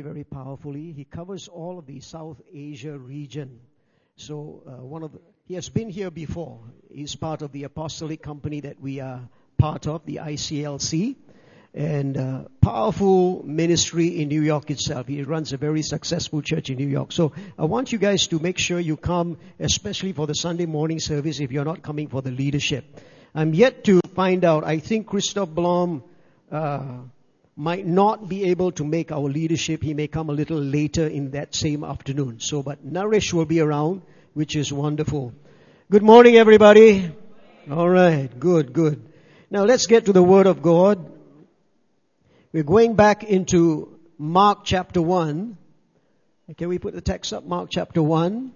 very powerfully. He covers all of the South Asia region. So he has been here before. He's part of the apostolic company that we are part of, the ICLC. And powerful ministry in New York itself. He runs a very successful church in New York. So I want you guys to make sure you come, especially for the Sunday morning service if you're not coming for the leadership. I'm yet to find out. I think Christoph Blom might not be able to make our leadership. He may come a little later in that same afternoon. So, but Naresh will be around, which is wonderful. Good morning, everybody. All right, good. Now let's get to the Word of God. We're going back into Mark chapter 1. Can we put the text up? Mark chapter 1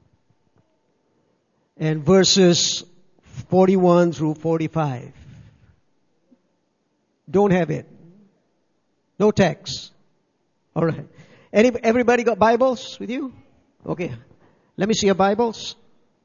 and verses 41 through 45. Don't have it. No text. All right. Everybody got Bibles with you? Okay. Let me see your Bibles.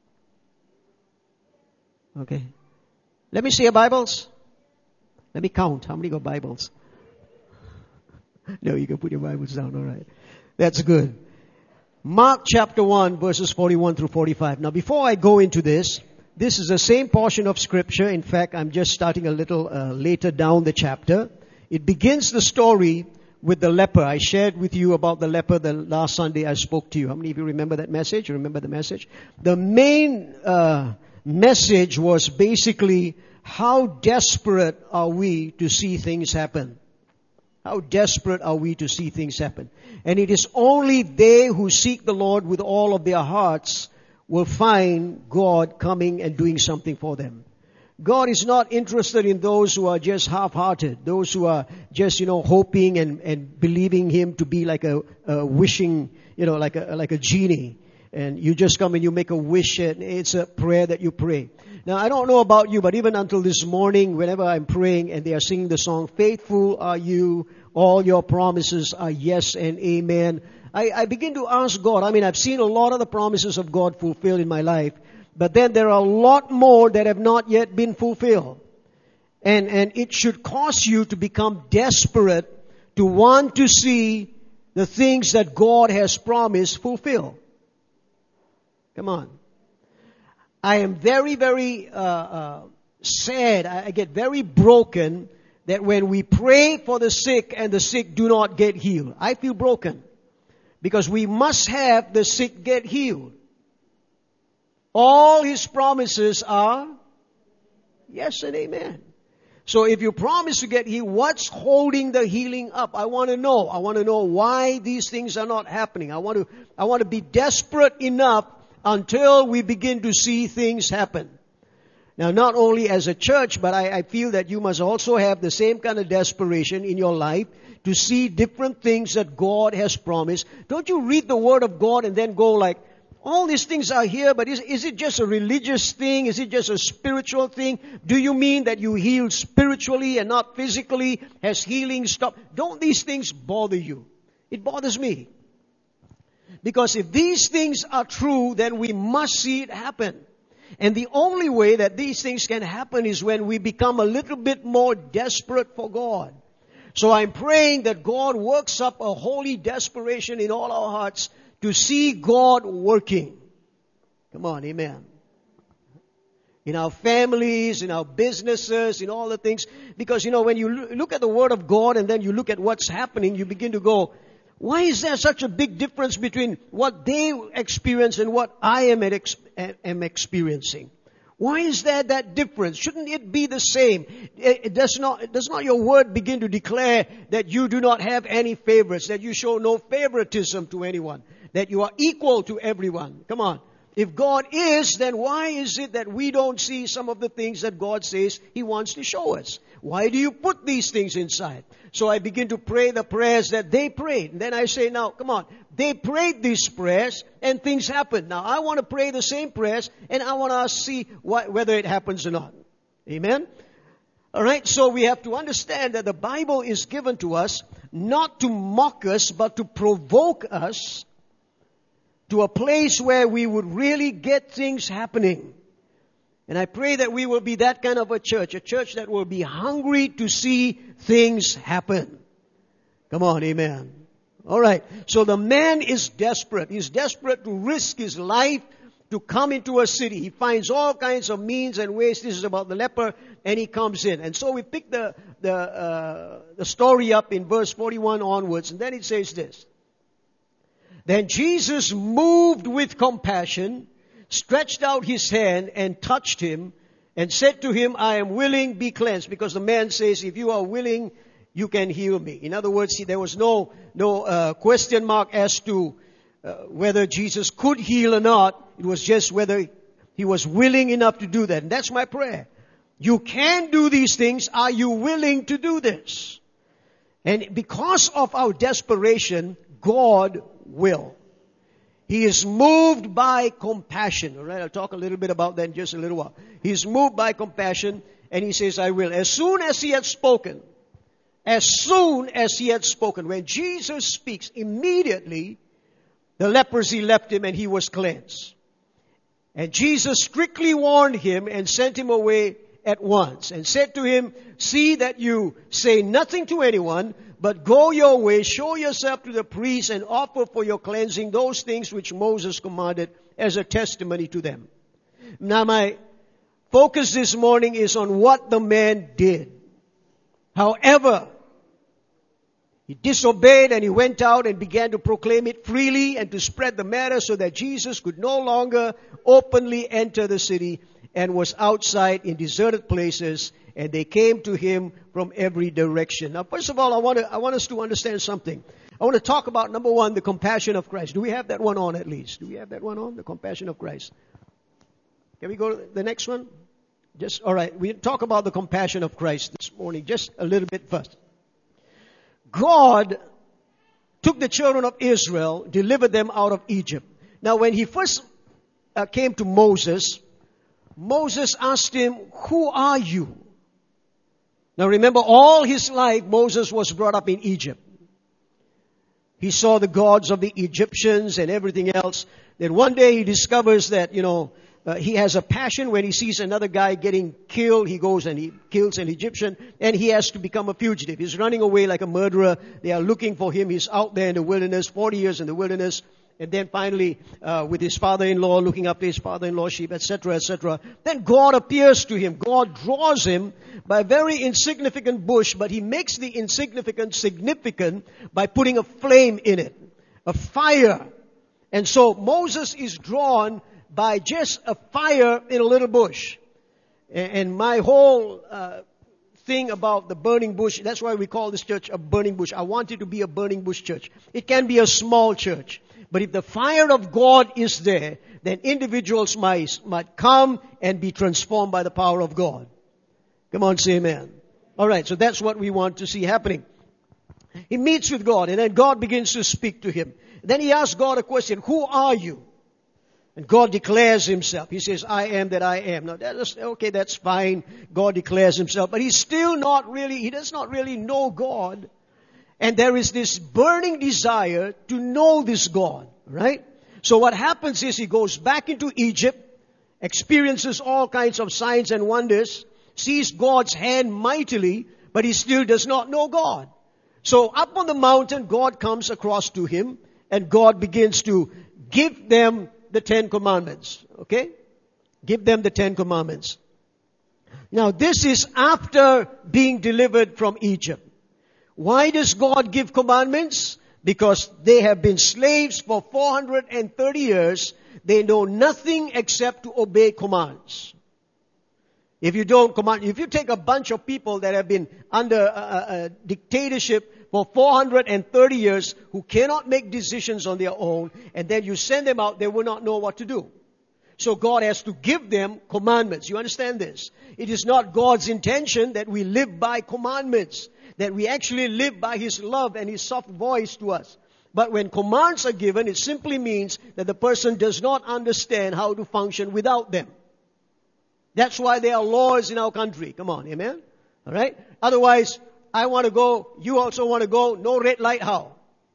Okay. Let me see your Bibles. Let me count. How many got Bibles? No, you can put your Bibles down. All right. That's good. Mark chapter 1 verses 41 through 45. Now before I go into this is the same portion of scripture. In fact, I'm just starting a little later down the chapter. It begins the story with the leper. I shared with you about the leper the last Sunday I spoke to you. How many of you remember that message? You remember the message? The main message was basically how desperate are we to see things happen. How desperate are we to see things happen? And it is only they who seek the Lord with all of their hearts will find God coming and doing something for them. God is not interested in those who are just half-hearted, those who are just, hoping and believing Him to be like a wishing, like a genie. And you just come and you make a wish and it's a prayer that you pray. Now, I don't know about you, but even until this morning, whenever I'm praying and they are singing the song, "Faithful are you, all your promises are yes and amen," I begin to ask God. I've seen a lot of the promises of God fulfilled in my life, but then there are a lot more that have not yet been fulfilled. And it should cause you to become desperate to want to see the things that God has promised fulfilled. Come on. I am very, very sad. I get very broken that when we pray for the sick and the sick do not get healed. I feel broken because we must have the sick get healed. All His promises are yes and amen. So if you promise to get healed, what's holding the healing up? I want to know. I want to know why these things are not happening. I want to be desperate enough until we begin to see things happen. Now, not only as a church, but I feel that you must also have the same kind of desperation in your life to see different things that God has promised. Don't you read the Word of God and then go like, all these things are here, but is it just a religious thing? Is it just a spiritual thing? Do you mean that you heal spiritually and not physically? Has healing stopped? Don't these things bother you? It bothers me. Because if these things are true, then we must see it happen. And the only way that these things can happen is when we become a little bit more desperate for God. So I'm praying that God works up a holy desperation in all our hearts to see God working. Come on, amen. In our families, in our businesses, in all the things. Because, when you look at the Word of God and then you look at what's happening, you begin to go, why is there such a big difference between what they experience and what I am experiencing? Why is there that difference? Shouldn't it be the same? Does not your Word begin to declare that you do not have any favorites, that you show no favoritism to anyone, that you are equal to everyone? Come on. If God is, then why is it that we don't see some of the things that God says He wants to show us? Why do you put these things inside? So I begin to pray the prayers that they prayed. And then I say, now, come on. They prayed these prayers and things happened. Now, I want to pray the same prayers and I want to see whether it happens or not. Amen? All right, so we have to understand that the Bible is given to us not to mock us, but to provoke us to a place where we would really get things happening. And I pray that we will be that kind of a church that will be hungry to see things happen. Come on, amen. Alright. So the man is desperate. He's desperate to risk his life to come into a city. He finds all kinds of means and ways. This is about the leper, and he comes in. And so we pick the story up in verse 41 onwards, and then it says this. Then Jesus, moved with compassion, stretched out his hand and touched him, and said to him, I am willing, be cleansed. Because the man says, if you are willing, you can heal me. In other words, there was no question mark as to whether Jesus could heal or not. It was just whether he was willing enough to do that. And that's my prayer. You can do these things. Are you willing to do this? And because of our desperation, God will. He is moved by compassion. All right, I'll talk a little bit about that in just a little while. He is moved by compassion, and he says, I will. As soon as he had spoken, when Jesus speaks, immediately the leprosy left him and he was cleansed. And Jesus strictly warned him and sent him away at once and said to him, see that you say nothing to anyone, but go your way, show yourself to the priest and offer for your cleansing those things which Moses commanded as a testimony to them. Now my focus this morning is on what the man did. However, he disobeyed and he went out and began to proclaim it freely and to spread the matter so that Jesus could no longer openly enter the city and was outside in deserted places, and they came to him from every direction. Now, first of all, I want us to understand something. I want to talk about, number one, the compassion of Christ. Do we have that one on at least? Do we have that one on? The compassion of Christ. Can we go to the next one? All right. We talk about the compassion of Christ this morning, just a little bit first. God took the children of Israel, delivered them out of Egypt. Now, when he first came to Moses asked him, who are you? Now remember, all his life, Moses was brought up in Egypt. He saw the gods of the Egyptians and everything else. Then one day he discovers that, he has a passion when he sees another guy getting killed. He goes and he kills an Egyptian, and he has to become a fugitive. He's running away like a murderer. They are looking for him. He's out there in the wilderness, 40 years in the wilderness. And then finally, with his father-in-law, looking after his father-in-law's sheep, etc., etc. Then God appears to him. God draws him by a very insignificant bush, but he makes the insignificant significant by putting a flame in it, a fire. And so Moses is drawn by just a fire in a little bush. And my whole thing about the burning bush, that's why we call this church a burning bush. I want it to be a burning bush church. It can be a small church. But if the fire of God is there, then individuals might come and be transformed by the power of God. Come on, say amen. Alright, so that's what we want to see happening. He meets with God, and then God begins to speak to him. Then he asks God a question, who are you? And God declares himself. He says, I am that I am. Now, that's fine. God declares himself. But he does not really know God. And there is this burning desire to know this God, right? So what happens is he goes back into Egypt, experiences all kinds of signs and wonders, sees God's hand mightily, but he still does not know God. So up on the mountain, God comes across to him, and God begins to give them the 10 Commandments, okay? Give them the 10 Commandments. Now this is after being delivered from Egypt. Why does God give commandments? Because they have been slaves for 430 years. They know nothing except to obey commands. If you take a bunch of people that have been under a dictatorship for 430 years who cannot make decisions on their own, and then you send them out, they will not know what to do. So God has to give them commandments. You understand this? It is not God's intention that we live by commandments, that we actually live by His love and His soft voice to us. But when commands are given, it simply means that the person does not understand how to function without them. That's why there are laws in our country. Come on, amen? Alright? Otherwise, I want to go, you also want to go, no red light, how?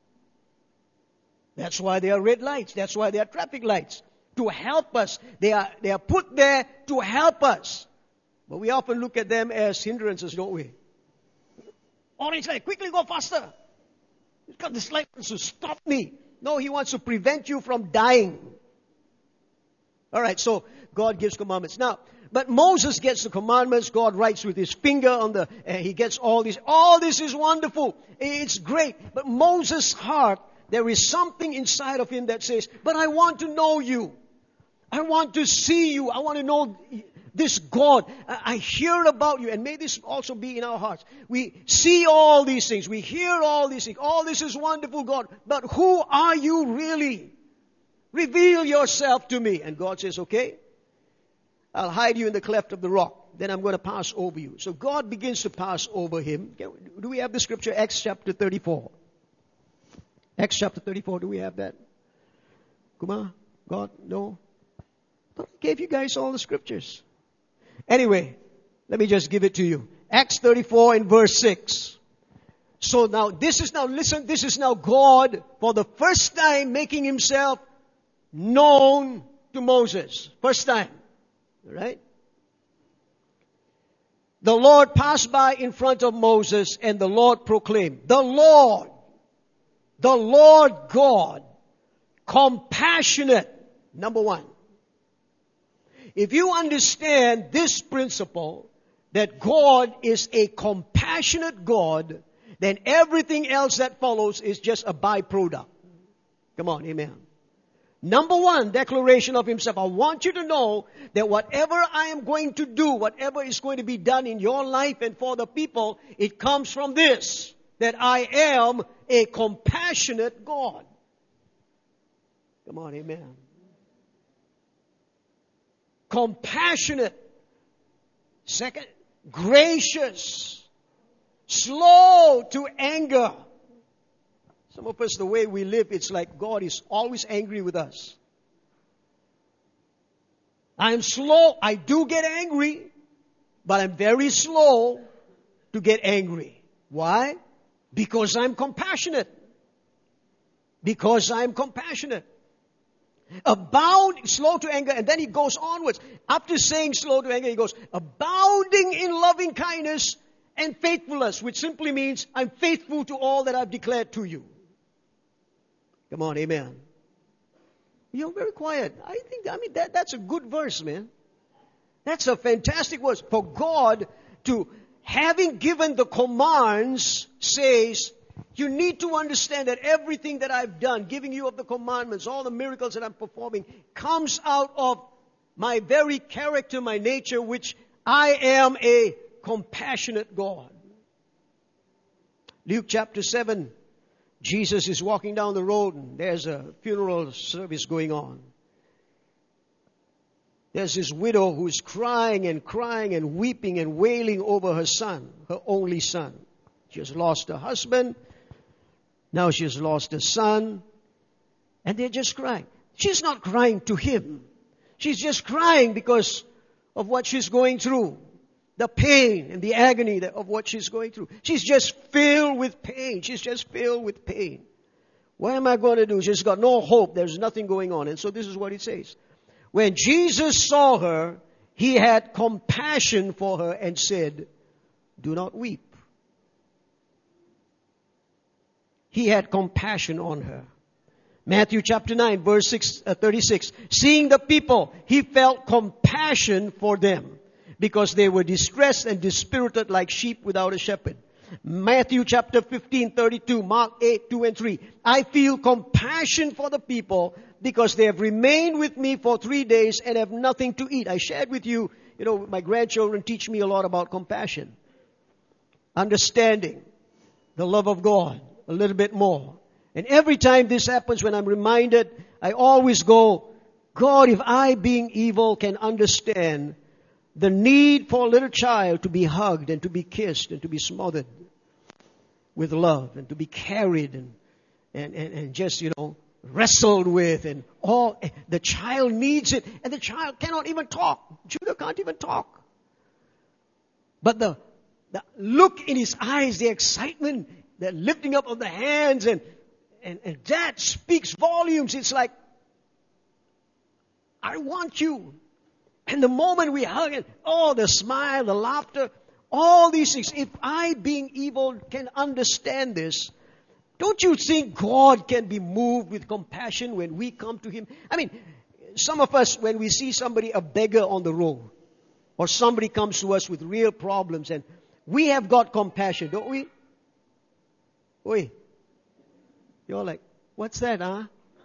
That's why there are red lights. That's why there are traffic lights. To help us. They are put there to help us. But we often look at them as hindrances, don't we? Orange light, quickly go faster. God, this life wants to stop me. No, He wants to prevent you from dying. All right, so God gives commandments. Now, but Moses gets the commandments. God writes with his finger on the, he gets all this. All this is wonderful. It's great. But Moses' heart, there is something inside of him that says, but I want to know you. I want to see you. I want to know this God. I hear about you. And may this also be in our hearts. We see all these things. We hear all these things. All this is wonderful, God. But who are you really? Reveal yourself to me. And God says, okay, I'll hide you in the cleft of the rock. Then I'm going to pass over you. So God begins to pass over him. Do we have the scripture? Acts chapter 34. Acts chapter 34. Do we have that? Kuma? God? No? I gave you guys all the scriptures. Anyway, let me just give it to you. Acts 34 and verse 6. So now, this is now God for the first time making himself known to Moses. First time. Right? The Lord passed by in front of Moses and the Lord proclaimed, the Lord God, compassionate. Number one. If you understand this principle, that God is a compassionate God, then everything else that follows is just a byproduct. Come on, amen. Number one, declaration of himself. I want you to know that whatever I am going to do, whatever is going to be done in your life and for the people, it comes from this, that I am a compassionate God. Come on, amen. Compassionate. Second, gracious. Slow to anger. Some of us, the way we live, it's like God is always angry with us. I'm slow. I do get angry, but I'm very slow to get angry. Why? Because I'm compassionate. Because I'm compassionate. Abound, slow to anger, and then he goes onwards. After saying slow to anger, he goes, abounding in loving kindness and faithfulness, which simply means I'm faithful to all that I've declared to you. Come on, amen. You're very quiet. I mean, that's a good verse, man. That's a fantastic verse. For God to, having given the commands, says, you need to understand that everything that I've done, giving you of the commandments, all the miracles that I'm performing, comes out of my very character, my nature, which I am a compassionate God. Luke chapter 7, Jesus is walking down the road and there's a funeral service going on. There's this widow who's crying and weeping and wailing over her son, her only son. She has lost her husband. Now she has lost her son. And they're just crying. She's not crying to him. She's just crying because of what she's going through. The pain and the agony of what she's going through. She's just filled with pain. She's just filled with pain. What am I going to do? She's got no hope. There's nothing going on. And so this is what it says. When Jesus saw her, he had compassion for her and said, do not weep. He had compassion on her. Matthew chapter 9, verse 36. Seeing the people, he felt compassion for them because they were distressed and dispirited like sheep without a shepherd. Matthew chapter 15, 32, Mark 8, 2 and 3. I feel compassion for the people because they have remained with me for 3 days and have nothing to eat. I shared with you, my grandchildren teach me a lot about compassion. Understanding the love of God a little bit more. And every time this happens, when I'm reminded, I always go, God, if I, being evil, can understand the need for a little child to be hugged and to be kissed and to be smothered with love and to be carried and just, wrestled with and all, the child needs it and the child cannot even talk. Judah can't even talk. But the look in his eyes, the excitement, the lifting up of the hands and that speaks volumes. It's like, I want you. And the moment we hug it, the smile, the laughter, all these things. If I, being evil, can understand this, Don't you think God can be moved with compassion when we come to Him? I mean, some of us, when we see somebody, a beggar on the road, or somebody comes to us with real problems, and we have got compassion, don't we? Oi. You're like, what's that, huh?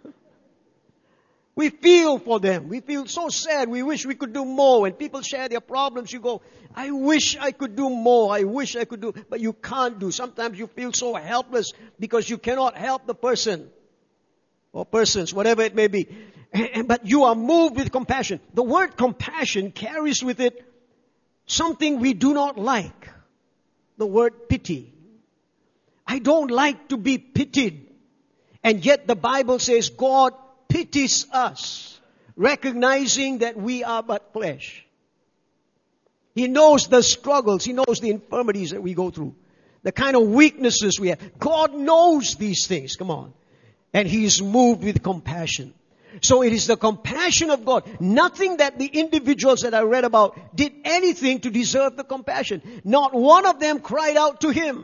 We feel for them. We feel so sad. We wish we could do more. When people share their problems, you go, I wish I could do more. I wish I could do. But you can't do. Sometimes you feel so helpless because you cannot help the person or persons, whatever it may be. But you are moved with compassion. The word compassion carries with it something we do not like. The word pity. I don't like to be pitied. And yet the Bible says God pities us, recognizing that we are but flesh. He knows the struggles. He knows the infirmities that we go through. The kind of weaknesses we have. God knows these things. Come on. And He is moved with compassion. So it is the compassion of God. Nothing that the individuals that I read about did anything to deserve the compassion. Not one of them cried out to Him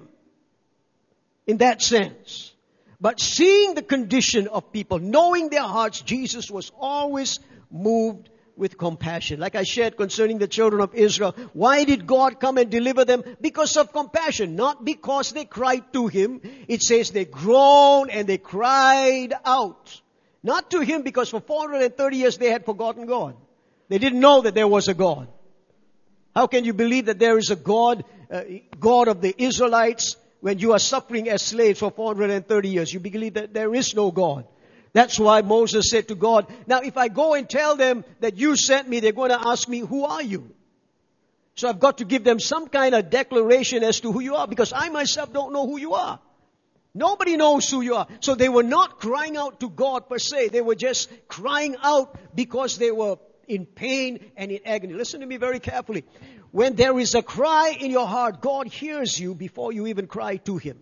in that sense. But seeing the condition of people, knowing their hearts, Jesus was always moved with compassion. Like I shared concerning the children of Israel. Why did God come and deliver them? Because of compassion. Not because they cried to Him. It says they groaned and they cried out. Not to Him because for 430 years they had forgotten God. They didn't know that there was a God. How can you believe that there is a God, God of the Israelites, when you are suffering as slaves for 430 years? You believe that there is no God. That's why Moses said to God, now if I go and tell them that you sent me, they're going to ask me, who are you? So I've got to give them some kind of declaration as to who you are, because I myself don't know who you are. Nobody knows who you are. So they were not crying out to God per se. They were just crying out because they were in pain and in agony. Listen to me very carefully. When there is a cry in your heart, God hears you before you even cry to Him.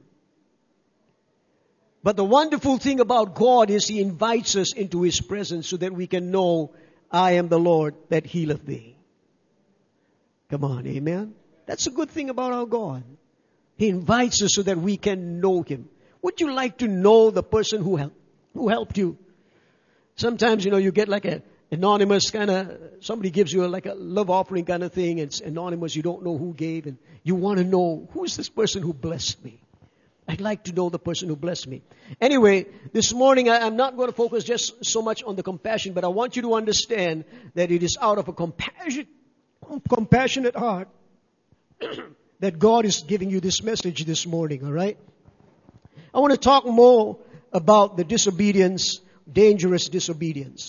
But the wonderful thing about God is He invites us into His presence so that we can know, I am the Lord that healeth thee. Come on, amen? That's a good thing about our God. He invites us so that we can know Him. Would you like to know the person who helped you? Sometimes, you get like a anonymous kind of, somebody gives you like a love offering kind of thing. It's anonymous. You don't know who gave. And you want to know, who is this person who blessed me? I'd like to know the person who blessed me. Anyway, this morning I'm not going to focus just so much on the compassion, but I want you to understand that it is out of a compassionate heart that God is giving you this message this morning, all right? I want to talk more about the disobedience, dangerous disobedience.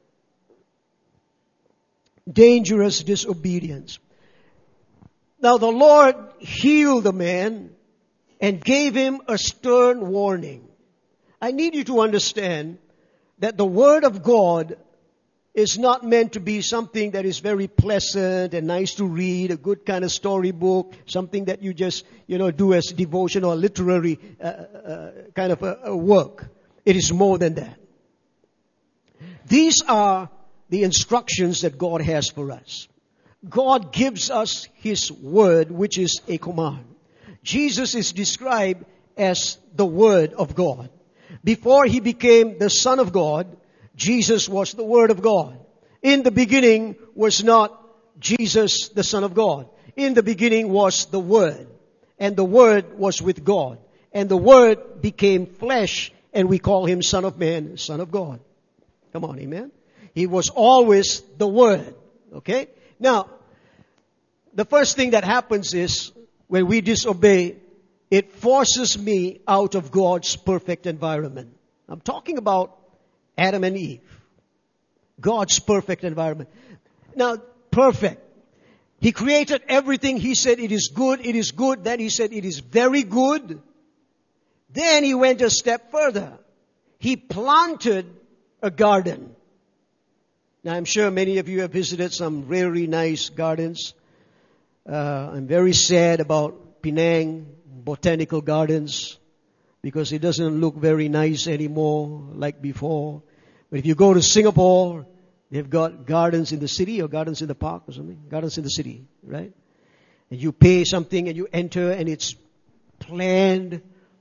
Dangerous disobedience. Now the Lord healed the man and gave him a stern warning. I need you to understand that the Word of God is not meant to be something that is very pleasant and nice to read, a good kind of storybook, something that you just, do as devotion or literary kind of a work. It is more than that. These are the instructions that God has for us. God gives us His Word, which is a command. Jesus is described as the Word of God. Before He became the Son of God, Jesus was the Word of God. In the beginning was not Jesus the Son of God. In the beginning was the Word. And the Word was with God. And the Word became flesh, and we call Him Son of Man, Son of God. Come on, amen? He was always the Word. Okay? Now, the first thing that happens is, when we disobey, it forces me out of God's perfect environment. I'm talking about Adam and Eve. God's perfect environment. Now, perfect. He created everything. He said it is good, it is good. Then He said it is very good. Then He went a step further. He planted a garden. Now, I'm sure many of you have visited some very nice gardens. I'm very sad about Penang Botanical Gardens because it doesn't look very nice anymore like before. But if you go to Singapore, they've got gardens in the city or gardens in the park or something. Gardens in the city, right? And you pay something and you enter and it's planned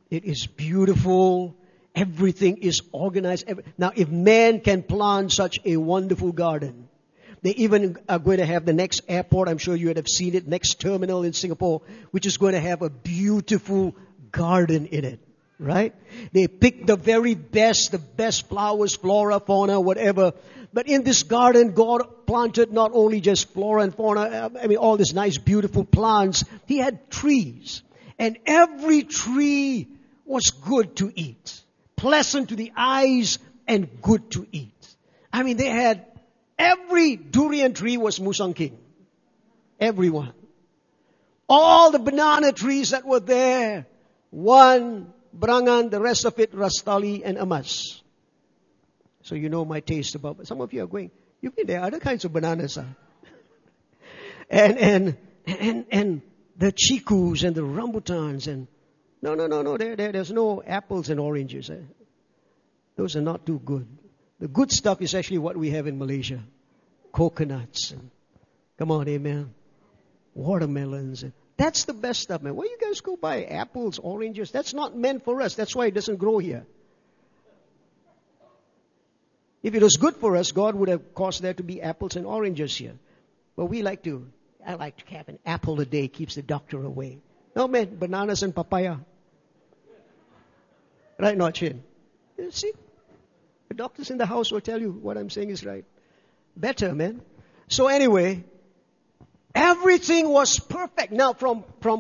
It is beautiful. Everything is organized. Now, if man can plant such a wonderful garden, they even are going to have the next airport. I'm sure you would have seen it. Next terminal in Singapore, which is going to have a beautiful garden in it. Right? They pick the best flowers, flora, fauna, whatever. But in this garden, God planted not only just flora and fauna, all these nice, beautiful plants. He had trees. And every tree was good to eat. Pleasant to the eyes and good to eat. They had, every durian tree was Musang King. Everyone. All the banana trees that were there, one Brangan, the rest of it Rastali and Amas. So you know my taste about it. Some of you are going, there are other kinds of bananas. And the chikus and the rambutans and no, there's no apples and oranges. Those are not too good. The good stuff is actually what we have in Malaysia. Coconuts. And, come on, amen. Watermelons. And, that's the best stuff, man. Where you guys go buy apples, oranges? That's not meant for us. That's why it doesn't grow here. If it was good for us, God would have caused there to be apples and oranges here. But I like to have an apple a day, keeps the doctor away. No, man, bananas and papaya. Right, not Chin? You see? The doctors in the house will tell you what I'm saying is right. Better, man. So anyway, everything was perfect. Now, from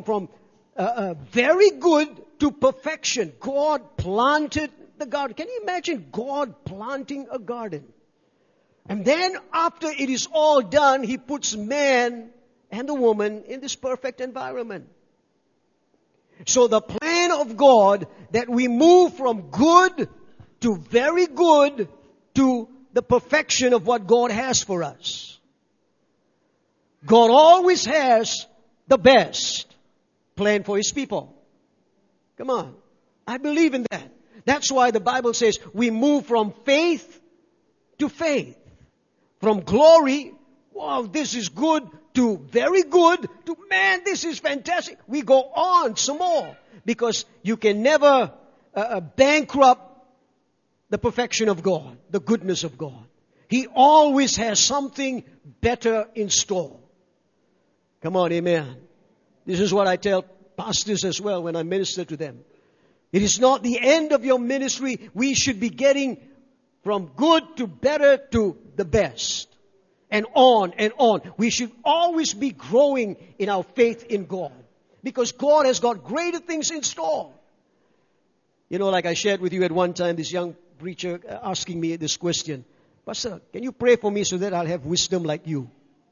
very good to perfection, God planted the garden. Can you imagine God planting a garden? And then after it is all done, He puts man and the woman in this perfect environment. So the plan of God that we move from good to very good to the perfection of what God has for us. God always has the best plan for His people. Come on. I believe in that. That's why the Bible says we move from faith to faith. From glory, wow, this is good, to very good, to man, this is fantastic. We go on some more. Because you can never bankrupt the perfection of God, the goodness of God. He always has something better in store. Come on, amen. This is what I tell pastors as well when I minister to them. It is not the end of your ministry. We should be getting from good to better to the best. And on and on. We should always be growing in our faith in God. Because God has got greater things in store. You know, like I shared with you at one time, this young preacher asking me this question. Pastor, can you pray for me so that I'll have wisdom like you?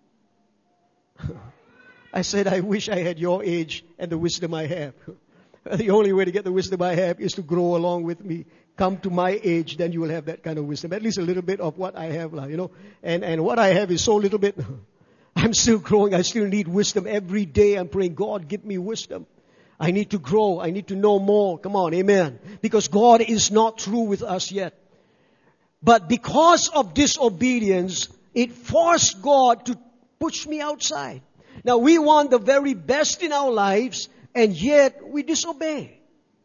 I said, I wish I had your age and the wisdom I have. The only way to get the wisdom I have is to grow along with me. Come to my age, then you will have that kind of wisdom. At least a little bit of what I have, you know. And what I have is so little bit. I'm still growing. I still need wisdom. Every day I'm praying, God, give me wisdom. I need to grow. I need to know more. Come on, amen. Because God is not through with us yet. But because of disobedience, it forced God to push me outside. Now we want the very best in our lives, and yet we disobey.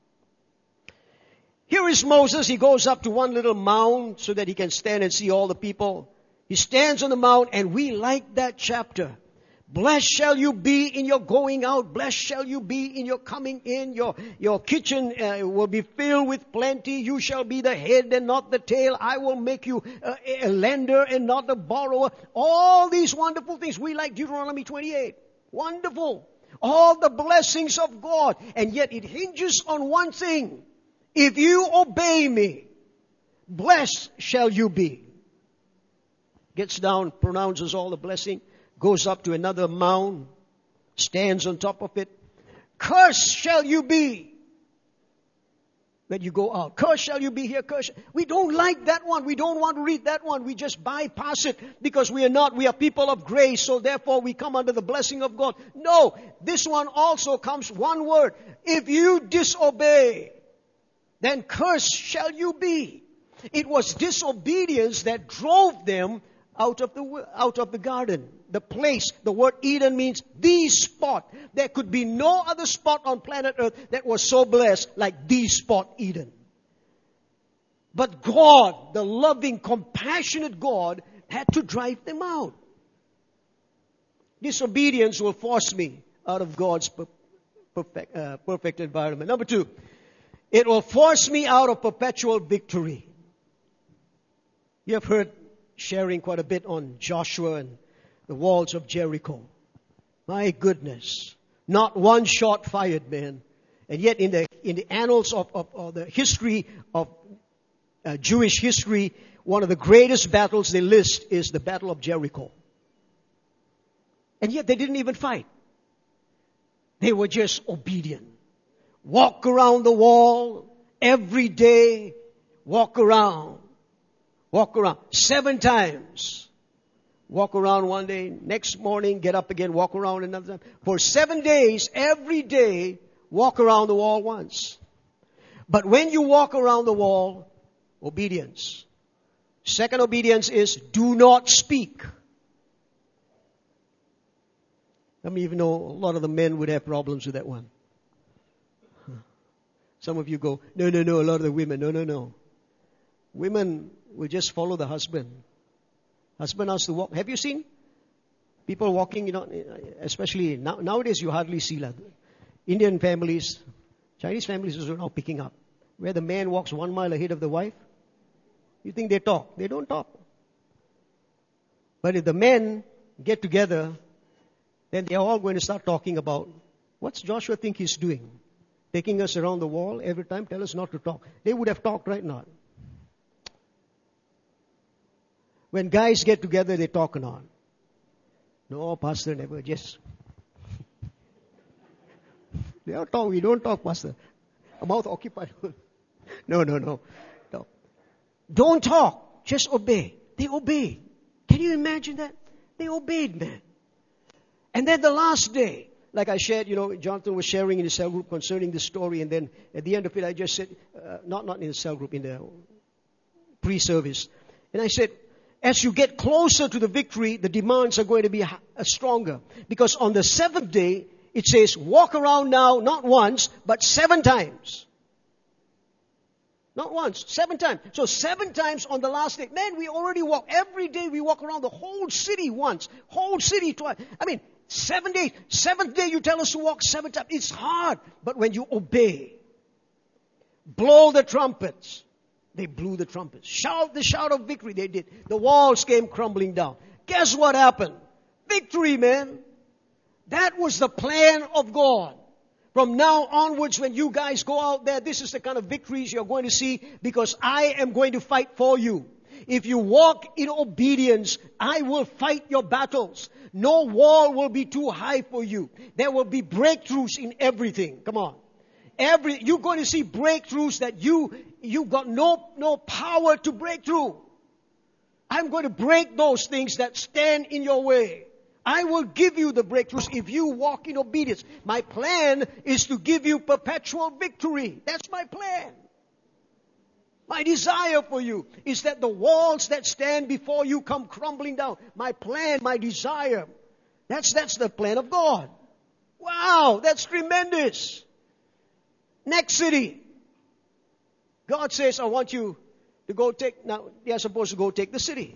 Here is Moses. He goes up to one little mound so that he can stand and see all the people. He stands on the mount, and we like that chapter. Blessed shall you be in your going out. Blessed shall you be in your coming in. Your kitchen will be filled with plenty. You shall be the head and not the tail. I will make you a lender and not a borrower. All these wonderful things. We like Deuteronomy 28. Wonderful. All the blessings of God. And yet it hinges on one thing. If you obey me, blessed shall you be. Gets down, pronounces all the blessing. Goes up to another mound, stands on top of it. Cursed shall you be when you go out. Cursed shall you be here. Cursed. We don't like that one. We don't want to read that one. We just bypass it because we are people of grace. So therefore we come under the blessing of God. No, this one also comes one word. If you disobey, then cursed shall you be. It was disobedience that drove them out of the garden. The place, the word Eden means the spot. There could be no other spot on planet Earth that was so blessed like the spot Eden. But God, the loving, compassionate God, had to drive them out. Disobedience will force me out of God's perfect environment. Number 2, it will force me out of perpetual victory. You have heard sharing quite a bit on Joshua and the walls of Jericho. My goodness. Not one shot fired, man. And yet in the annals of the history of Jewish history, one of the greatest battles they list is the Battle of Jericho. And yet they didn't even fight. They were just obedient. Walk around the wall every day. Walk around. 7 times. Walk around one day. Next morning, get up again, walk around another time. For 7 days, every day, walk around the wall once. But when you walk around the wall, obedience. Second obedience is do not speak. I mean, even though a lot of the men would have problems with that one. Some of you go, no, a lot of the women, no. Women will just follow the husband. Husband has to walk. Have you seen people walking, especially nowadays you hardly see that. Indian families, Chinese families are now picking up. Where the man walks 1 mile ahead of the wife. You think they talk. They don't talk. But if the men get together, then they're all going to start talking about, what's Joshua think he's doing? Taking us around the wall every time, tell us not to talk. They would have talked right now. When guys get together, they talk or not. No, pastor, never, just. They don't talk, we don't talk, pastor. A mouth occupied. No. Don't talk, just obey. They obeyed. Can you imagine that? They obeyed, man. And then the last day, like I shared, Jonathan was sharing in the cell group concerning this story, and then at the end of it, I just said, not in the cell group, in the pre-service. And I said, as you get closer to the victory, the demands are going to be stronger. Because on the 7th day, it says, walk around now, not once, but 7 times. Not once, 7 times. So 7 times on the last day. Man, we already walk. Every day we walk around the whole city once. Whole city twice. 7 days. 7th day you tell us to walk 7 times. It's hard. But when you obey, blow the trumpets. They blew the trumpets. Shout the shout of victory. They did. The walls came crumbling down. Guess what happened? Victory, man. That was the plan of God. From now onwards, when you guys go out there, this is the kind of victories you're going to see because I am going to fight for you. If you walk in obedience, I will fight your battles. No wall will be too high for you. There will be breakthroughs in everything. Come on. You're going to see breakthroughs that you've got no power to break through. I'm going to break those things that stand in your way. I will give you the breakthroughs if you walk in obedience. My plan is to give you perpetual victory. That's my plan. My desire for you is that the walls that stand before you come crumbling down. My plan, my desire. That's the plan of God. Wow, that's tremendous. Next city. God says, I want you to go take, now they are supposed to go take the city.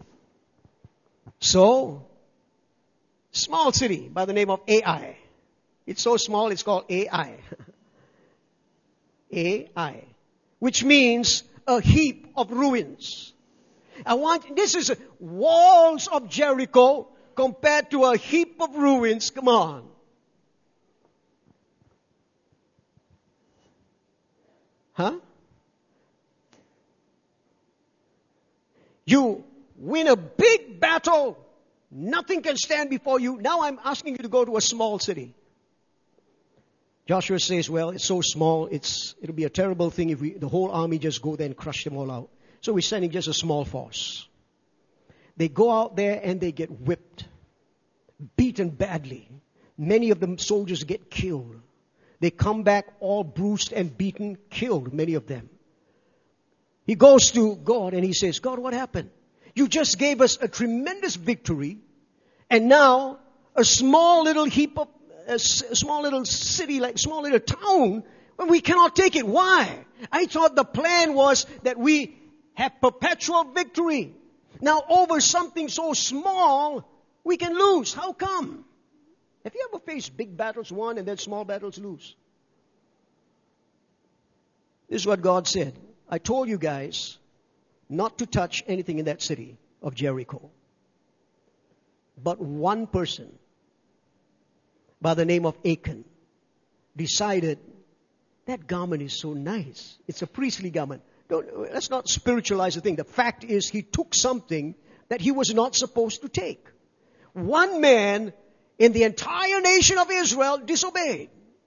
So, small city by the name of Ai. It's so small, it's called Ai. Ai. Which means a heap of ruins. This is walls of Jericho compared to a heap of ruins. Come on. Huh? You win a big battle. Nothing can stand before you. Now I'm asking you to go to a small city. Joshua says, well, it's so small, it'll be a terrible thing if the whole army just go there and crush them all out. So we're sending just a small force. They go out there and they get whipped, beaten badly. Many of the soldiers get killed. They come back all bruised and beaten, killed, many of them. He goes to God and he says, God, what happened? You just gave us a tremendous victory, and now a small little heap of, a small little city, like small little town, when we cannot take it. Why? I thought the plan was that we have perpetual victory. Now over something so small, we can lose. How come? Have you ever faced big battles won and then small battles lose? This is what God said. I told you guys not to touch anything in that city of Jericho. But one person by the name of Achan decided, that garment is so nice. It's a priestly garment. Let's not spiritualize the thing. The fact is, he took something that he was not supposed to take. One man in the entire nation of Israel disobeyed.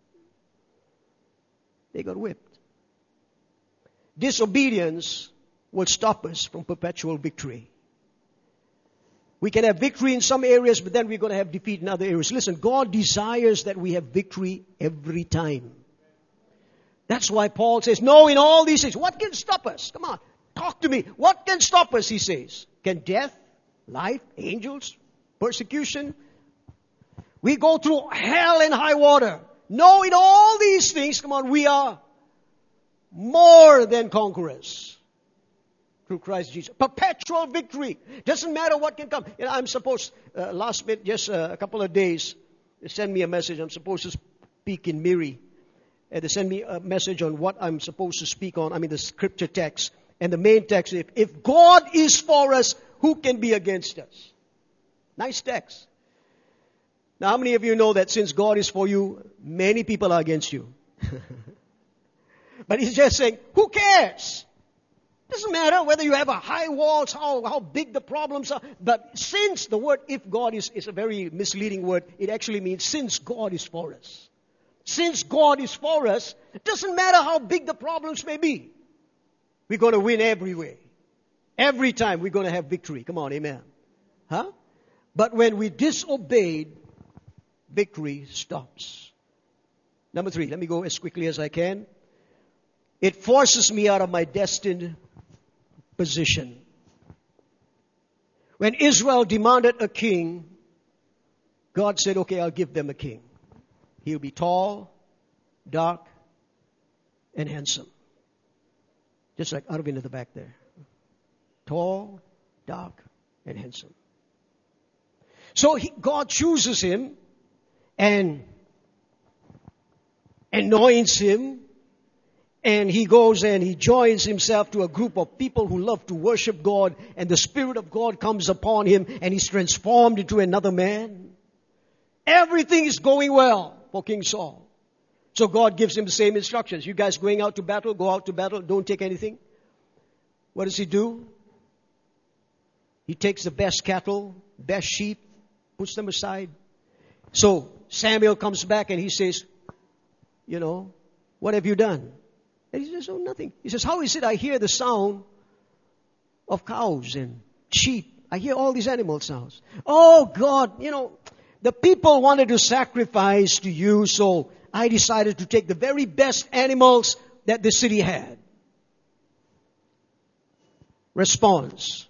They got whipped. Disobedience will stop us from perpetual victory. We can have victory in some areas, but then we're going to have defeat in other areas. Listen, God desires that we have victory every time. That's why Paul says, no, in all these things. What can stop us? Come on, talk to me. What can stop us, he says. Can death, life, angels, persecution? We go through hell and high water. No, in all these things, come on, we are more than conquerors through Christ Jesus. Perpetual victory. Doesn't matter what can come. You know, I'm supposed, last minute, just a couple of days, they send me a message. I'm supposed to speak in Miri. And they send me a message on what I'm supposed to speak on. I mean, the scripture text. And the main text is, if God is for us, who can be against us? Nice text. Now, how many of you know that since God is for you, many people are against you? But he's just saying, who cares? Doesn't matter whether you have a high walls, how big the problems are. But since the word if God is a very misleading word, it actually means since God is for us. Since God is for us, it doesn't matter how big the problems may be. We're going to win every way. Every time we're going to have victory. Come on, amen. Huh? But when we disobeyed, victory stops. Number 3, let me go as quickly as I can. It forces me out of my destined position. When Israel demanded a king, God said, okay, I'll give them a king. He'll be tall, dark, and handsome. Just like Arvind at the back there. Tall, dark, and handsome. So God chooses him and anoints him. And he goes and he joins himself to a group of people who love to worship God. And the Spirit of God comes upon him and he's transformed into another man. Everything is going well for King Saul. So God gives him the same instructions. You guys going out to battle, go out to battle, don't take anything. What does he do? He takes the best cattle, best sheep, puts them aside. So Samuel comes back and he says, you know, what have you done? And he says, oh, nothing. He says, how is it I hear the sound of cows and sheep? I hear all these animal sounds. Oh, God, you know, the people wanted to sacrifice to you, so I decided to take the very best animals that the city had. Response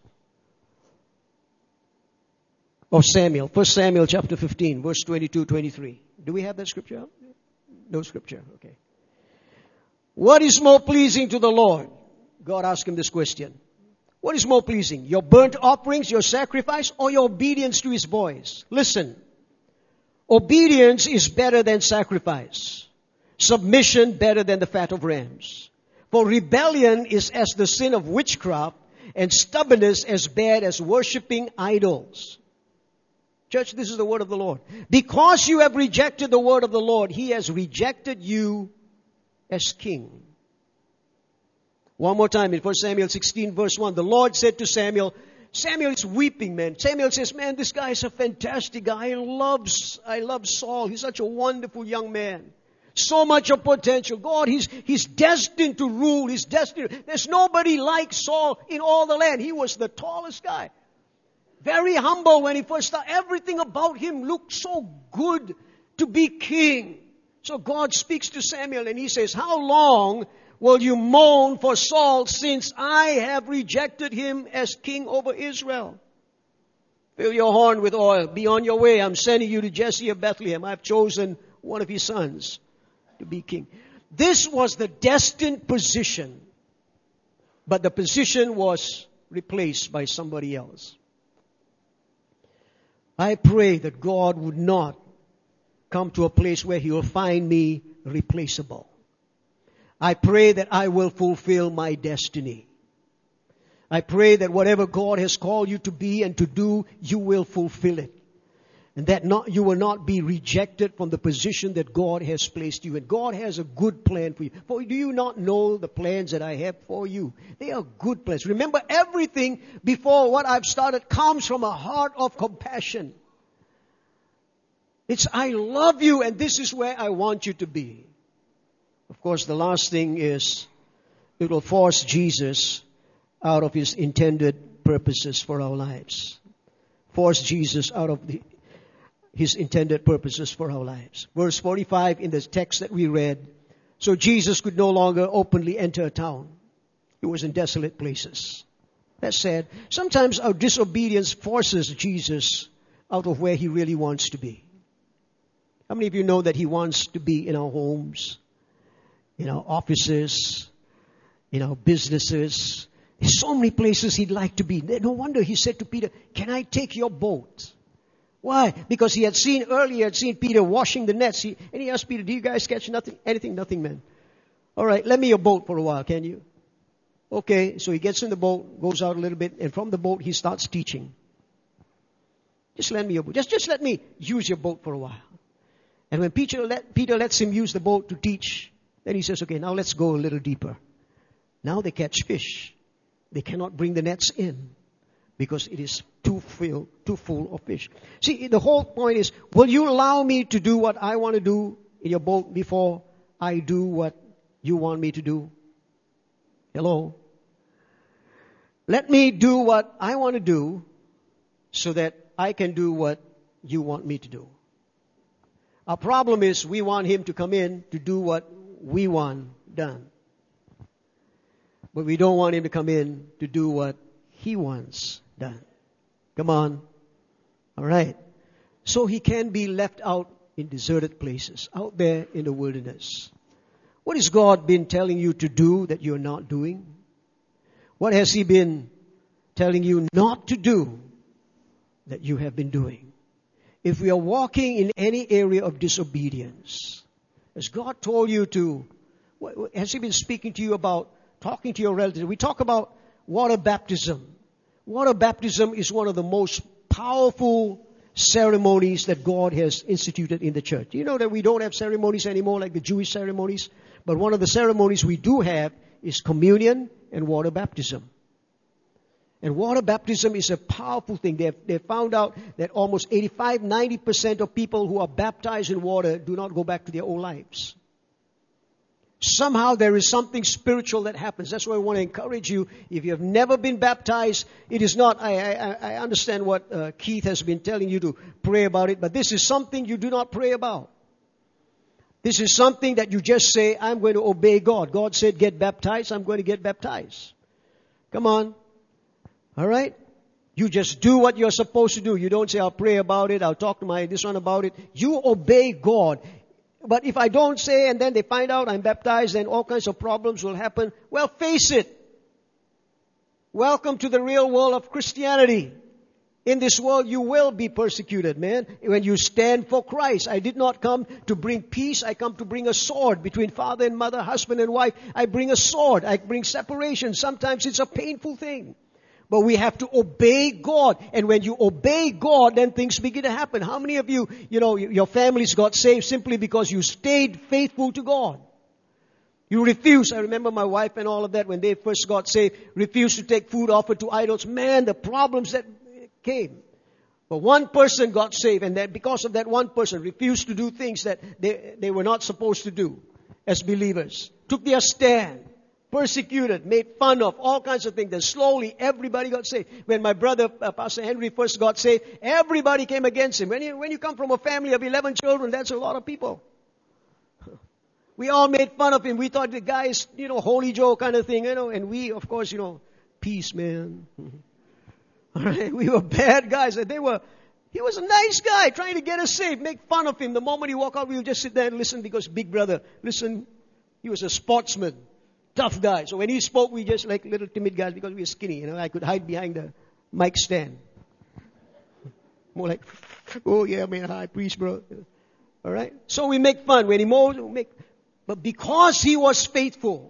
of Samuel. 1 Samuel chapter 15, verse 22-23. Do we have that scripture out? No scripture. Okay. What is more pleasing to the Lord? God asked him this question. What is more pleasing? Your burnt offerings, your sacrifice, or your obedience to his voice? Listen. Obedience is better than sacrifice. Submission better than the fat of rams. For rebellion is as the sin of witchcraft, and stubbornness as bad as worshipping idols. Church, this is the word of the Lord. Because you have rejected the word of the Lord, he has rejected you as king. One more time in 1 Samuel 16 verse 1. The Lord said to Samuel, Samuel is weeping, man. Samuel says, man, this guy is a fantastic guy. I love Saul. He's such a wonderful young man. So much of potential. God, he's destined to rule. He's destined. There's nobody like Saul in all the land. He was the tallest guy. Very humble when he first started. Everything about him looked so good to be king. So God speaks to Samuel and he says, how long will you mourn for Saul, since I have rejected him as king over Israel? Fill your horn with oil. Be on your way. I'm sending you to Jesse of Bethlehem. I've chosen one of his sons to be king. This was the destined position. But the position was replaced by somebody else. I pray that God would not come to a place where He will find me replaceable. I pray that I will fulfill my destiny. I pray that whatever God has called you to be and to do, you will fulfill it. And that you will not be rejected from the position that God has placed you in. God has a good plan for you. For do you not know the plans that I have for you? They are good plans. Remember, everything before what I've started comes from a heart of compassion. It's, I love you and this is where I want you to be. Of course, the last thing is, it will force Jesus out of His intended purposes for our lives. Force Jesus out of His intended purposes for our lives. Verse 45 in the text that we read. So Jesus could no longer openly enter a town. He was in desolate places. That's sad. Sometimes our disobedience forces Jesus out of where He really wants to be. How many of you know that He wants to be in our homes, in our offices, in our businesses? There's so many places He'd like to be. No wonder He said to Peter, can I take your boat? Why? Because He had seen Peter washing the nets. And He asked Peter, do you guys catch nothing? Anything? Nothing, man. All right, lend me your boat for a while, can you? Okay, so he gets in the boat, goes out a little bit, and from the boat he starts teaching. Just lend me your boat. Just let me use your boat for a while. And when Peter lets him use the boat to teach, then he says, okay, now let's go a little deeper. Now they catch fish. They cannot bring the nets in because it is too full of fish. See, the whole point is, will you allow me to do what I want to do in your boat before I do what you want me to do? Hello? Let me do what I want to do so that I can do what you want me to do. Our problem is we want Him to come in to do what we want done. But we don't want Him to come in to do what He wants done. Come on. All right. So He can be left out in deserted places, out there in the wilderness. What has God been telling you to do that you're not doing? What has He been telling you not to do that you have been doing? If we are walking in any area of disobedience, has God told you to, has He been speaking to you about talking to your relatives? We talk about water baptism. Water baptism is one of the most powerful ceremonies that God has instituted in the church. You know that we don't have ceremonies anymore like the Jewish ceremonies, but one of the ceremonies we do have is communion and water baptism. And water baptism is a powerful thing. They found out that almost 85-90% of people who are baptized in water do not go back to their old lives. Somehow there is something spiritual that happens. That's why I want to encourage you. If you have never been baptized, it is not, I understand what Keith has been telling you to pray about it, but this is something you do not pray about. This is something that you just say, I'm going to obey God. God said, get baptized. I'm going to get baptized. Come on. All right? You just do what you're supposed to do. You don't say, I'll pray about it. I'll talk to this one about it. You obey God. But if I don't say and then they find out I'm baptized, then all kinds of problems will happen. Well, face it. Welcome to the real world of Christianity. In this world, you will be persecuted, man, when you stand for Christ. I did not come to bring peace. I come to bring a sword between father and mother, husband and wife. I bring a sword. I bring separation. Sometimes it's a painful thing. But we have to obey God. And when you obey God, then things begin to happen. How many of you, your families got saved simply because you stayed faithful to God? You refused. I remember my wife and all of that when they first got saved, refused to take food offered to idols. Man, the problems that came. But one person got saved, and that because of that one person refused to do things that they were not supposed to do as believers. Took their stand. Persecuted, made fun of, all kinds of things. Then slowly everybody got saved. When my brother, Pastor Henry, first got saved, everybody came against him. When you come from a family of 11 children, that's a lot of people. We all made fun of him. We thought the guy is, Holy Joe kind of thing, and we, of course, peace, man. All right? We were bad guys. He was a nice guy trying to get us saved. Make fun of him. The moment he walked out, we would just sit there and listen because big brother, listen, he was a sportsman, tough guy. So when he spoke, we just like little timid guys because we were skinny. I could hide behind the mic stand. More like, oh yeah, man, hi, priest, bro. All right? So we make fun. When he moves, but because he was faithful,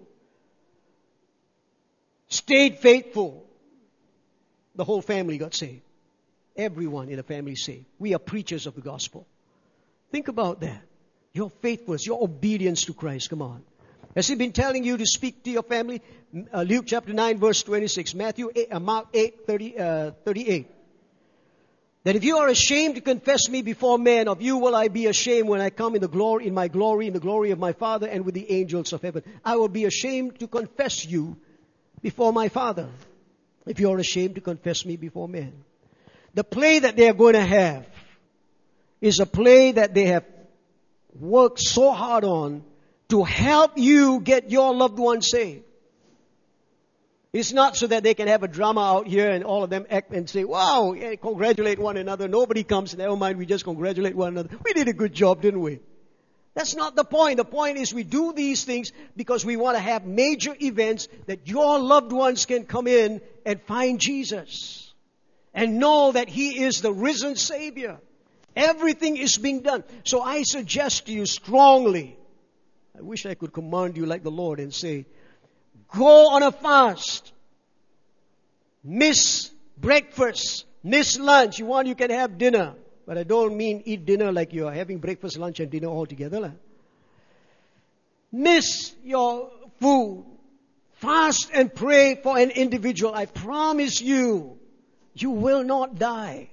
stayed faithful, the whole family got saved. Everyone in the family saved. We are preachers of the gospel. Think about that. Your faithfulness, your obedience to Christ. Come on. Has he been telling you to speak to your family? Luke chapter 9 verse 26. Mark 8, 38. That if you are ashamed to confess me before men, of you will I be ashamed when I come in the glory of my Father and with the angels of heaven. I will be ashamed to confess you before my Father. If you are ashamed to confess me before men. The play that they are going to have is a play that they have worked so hard on to help you get your loved ones saved. It's not so that they can have a drama out here and all of them act and say, wow, yeah, congratulate one another. Nobody comes, never mind, we just congratulate one another. We did a good job, didn't we? That's not the point. The point is we do these things because we want to have major events that your loved ones can come in and find Jesus and know that He is the risen Savior. Everything is being done. So I suggest to you strongly, I wish I could command you like the Lord and say, go on a fast. Miss breakfast. Miss lunch. You can have dinner. But I don't mean eat dinner like you are having breakfast, lunch, and dinner all together. Miss your food. Fast and pray for an individual. I promise you, you will not die.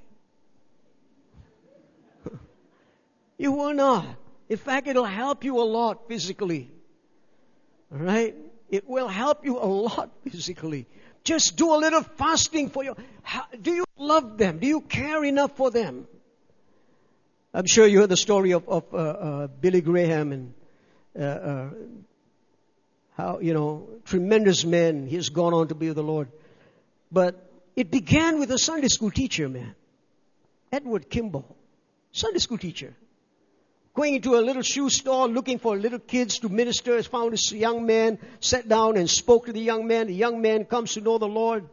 You will not. In fact, it'll help you a lot physically. All right? It will help you a lot physically. Just do a little fasting for your... Do you love them? Do you care enough for them? I'm sure you heard the story of Billy Graham and how, tremendous man. He's gone on to be with the Lord. But it began with a Sunday school teacher, man. Edward Kimball. Sunday school teacher. Going into a little shoe store, looking for little kids to minister, has found this young man, sat down and spoke to the young man. The young man comes to know the Lord.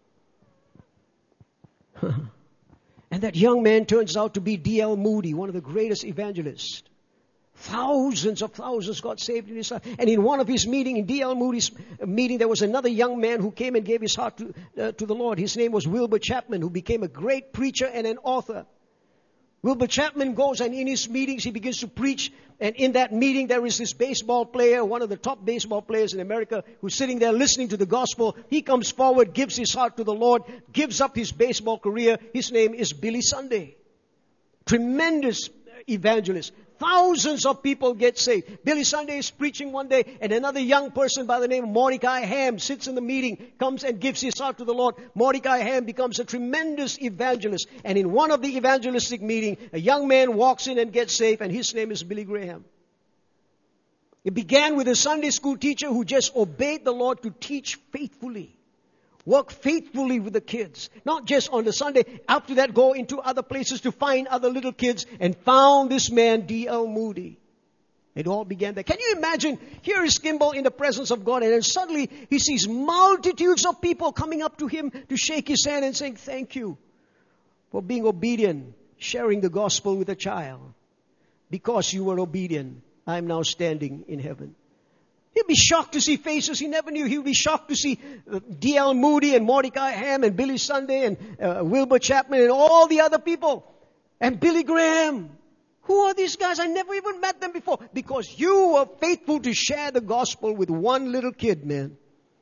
And that young man turns out to be D.L. Moody, one of the greatest evangelists. Thousands of thousands got saved in his life. And in one of his meetings, in D.L. Moody's meeting, there was another young man who came and gave his heart to the Lord. His name was Wilbur Chapman, who became a great preacher and an author. Wilbur Chapman goes and in his meetings he begins to preach, and in that meeting there is this baseball player, one of the top baseball players in America, who's sitting there listening to the gospel. He comes forward, gives his heart to the Lord, gives up his baseball career. His name is Billy Sunday. Tremendous evangelist. Thousands of people get saved. Billy Sunday is preaching one day, and another young person by the name of Mordecai Ham sits in the meeting, comes and gives his heart to the Lord. Mordecai Ham becomes a tremendous evangelist. And in one of the evangelistic meetings, a young man walks in and gets saved, and his name is Billy Graham. It began with a Sunday school teacher who just obeyed the Lord to teach faithfully. Work faithfully with the kids. Not just on the Sunday. After that, go into other places to find other little kids. And found this man, D.L. Moody. It all began there. Can you imagine? Here is Kimball in the presence of God. And then suddenly he sees multitudes of people coming up to him to shake his hand and saying, thank you for being obedient. Sharing the gospel with a child. Because you were obedient, I am now standing in heaven. He'll be shocked to see faces he never knew. He'll be shocked to see D.L. Moody and Mordecai Ham and Billy Sunday and Wilbur Chapman and all the other people. And Billy Graham. Who are these guys? I never even met them before. Because you were faithful to share the gospel with one little kid, man.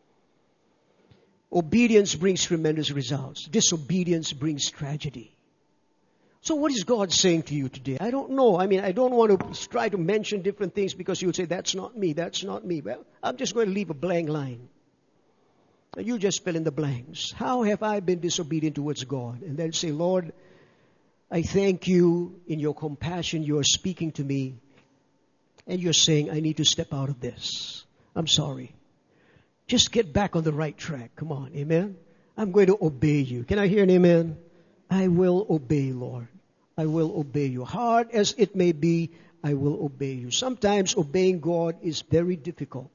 Obedience brings tremendous results. Disobedience brings tragedy. So what is God saying to you today? I don't know. I don't want to try to mention different things because you would say, that's not me, that's not me. Well, I'm just going to leave a blank line. And you just fill in the blanks. How have I been disobedient towards God? And then say, Lord, I thank you in your compassion. You are speaking to me. and you're saying, I need to step out of this. I'm sorry. Just get back on the right track. Come on, amen? I'm going to obey you. Can I hear an amen? I will obey, Lord. I will obey you. Hard as it may be, I will obey you. Sometimes obeying God is very difficult.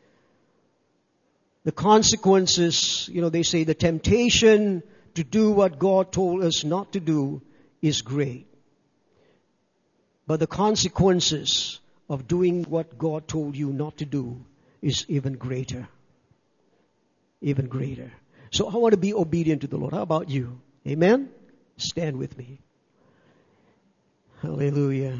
The consequences, they say the temptation to do what God told us not to do is great. But the consequences of doing what God told you not to do is even greater. Even greater. So I want to be obedient to the Lord. How about you? Amen? Stand with me. Hallelujah.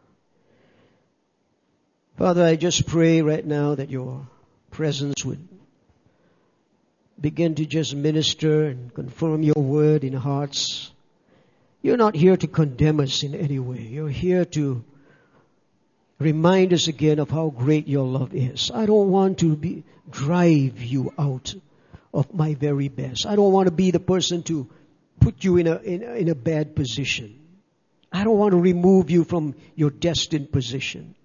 Father, I just pray right now that your presence would begin to just minister and confirm your word in hearts. You're not here to condemn us in any way. You're here to remind us again of how great your love is. I don't want to drive you out of my very best. I don't want to be the person to put you in a bad position. I don't want to remove you from your destined position.